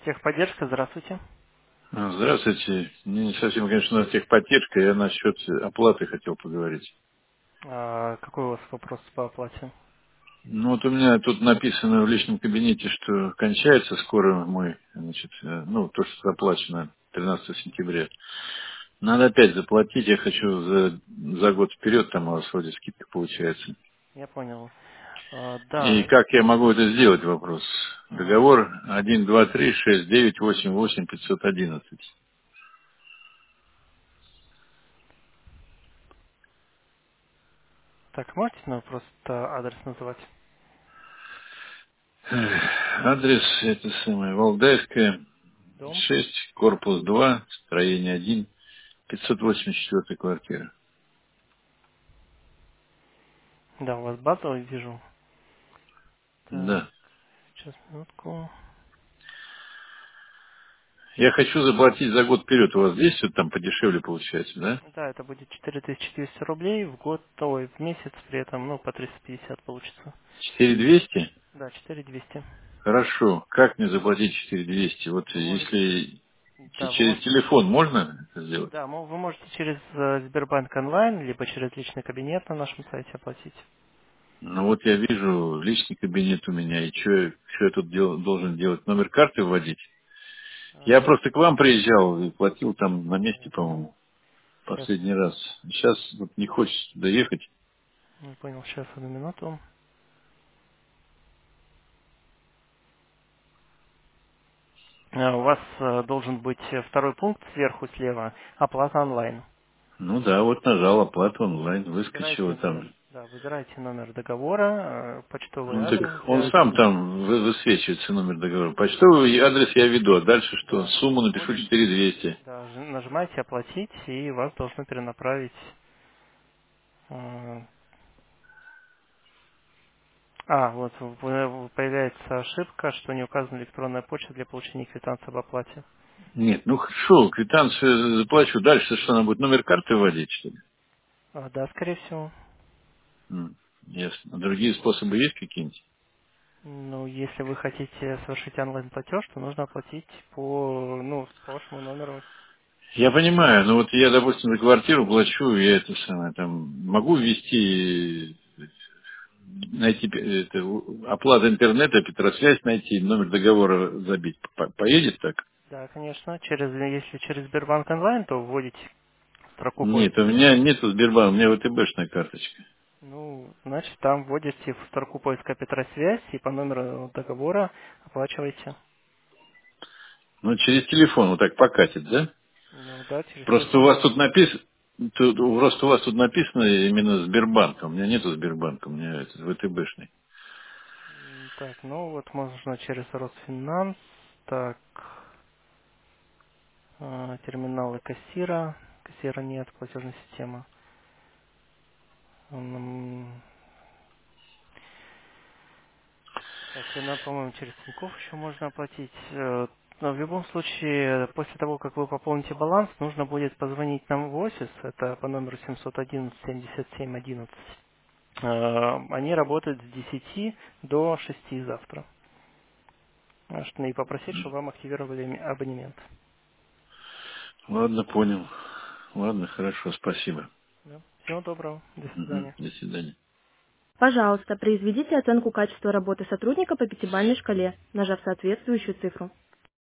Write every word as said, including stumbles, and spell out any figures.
Техподдержка, здравствуйте. А, Здравствуйте. Мне не совсем, конечно, техподдержка. Я насчет оплаты хотел поговорить. А, какой у вас вопрос по оплате? Ну вот у меня тут написано в личном кабинете, что кончается скоро мой, значит, э, ну, то, что заплачено тринадцатого сентября. Надо опять заплатить. Я хочу за, за год вперед, там у вас вроде скидка получается. Я понял. А, И да. как я могу это сделать, вопрос? Мгм. Договор один два три шесть девять восемь восемь пятьсот одиннадцать. Так, можете нам просто адрес называть? Эх, Адрес это самое, Валдайская, Дом? шесть, корпус два, строение один, пятьсот восемьдесят четыре квартира. Да, у вас базовый вижу. Так, Да. сейчас минутку. Я хочу заплатить за год вперед. У вас здесь все там подешевле получается, да? Да, это будет четыре тысячи двести рублей в год, ой, в месяц при этом, ну, по триста пятьдесят получится. четыре двести? Да, четыре двести. Хорошо. Как мне заплатить четыре двести? Вот Вы можете, если те- да, вы через можете, телефон можно это сделать? да, мо- вы можете через э, Сбербанк онлайн, либо через личный кабинет на нашем сайте оплатить. Ну вот я вижу личный кабинет у меня, и что я, чё я тут дел- должен делать? Номер карты вводить? Я А, просто к вам приезжал и платил там на месте, мгм. по-моему, Сейчас, последний раз. Сейчас вот не хочется доехать. не понял, сейчас одну минуту. Э, У вас э, должен быть э, второй пункт сверху слева, оплата онлайн. Ну да, вот нажал оплату онлайн, выскочила Выбирайте номер, там. да, выбирайте номер договора, э, почтовый Ну адрес так он для, сам там вы- высвечивается номер договора. Почтовый адрес я веду, а дальше что? да, Сумму напишу вводите, четыре двести. да, ж- нажимаете оплатить, и вас должны перенаправить. э, А, вот в- в- появляется ошибка, что не указана электронная почта для получения квитанции об оплате. Нет, ну хорошо, квитанцию заплачу. Дальше что она будет? Номер карты вводить, что ли? А, да, скорее всего. М, ясно. А другие способы есть какие-нибудь? Ну, если вы хотите совершить онлайн-платеж, то нужно оплатить по, ну, по вашему номеру. Я понимаю, но вот я, допустим, за квартиру плачу, я это самое, там, могу ввести, найти э, это, у- оплата интернета, Петросвязь найти, номер договора забить. По- Поедет так? Да, конечно. Через, если через Сбербанк онлайн, то вводите строку Нет, поиска. у меня нету Сбербанка, у меня ВТБшная карточка. Ну, значит, там вводите в строку поиска Петросвязь и по номеру договора оплачиваете. Ну, через телефон вот так покатит, да? Ну да, через Просто у телефон вас да. тут написано, просто у вас тут написано именно Сбербанк. У меня нету Сбербанка, у меня это ВТБшный. М, Так, ну вот можно через Росфинанс. Так, э, терминалы кассира. Кассира нет, платежная система. М, Так, на, по-моему, через Тинькофф еще можно оплатить. Э, Но в любом случае, после того, как вы пополните баланс, нужно будет позвонить нам в офис. Это по номеру семьсот одиннадцать семьдесят семь одиннадцать. Э, Они работают с десяти до шести завтра. А что- И попросить, чтобы вам активировали ми- абонемент. Ладно, понял. Ладно, хорошо, спасибо. Да. Всего доброго. До Мгм, свидания. до свидания. Пожалуйста, произведите оценку качества работы сотрудника по пятибалльной шкале, нажав соответствующую цифру.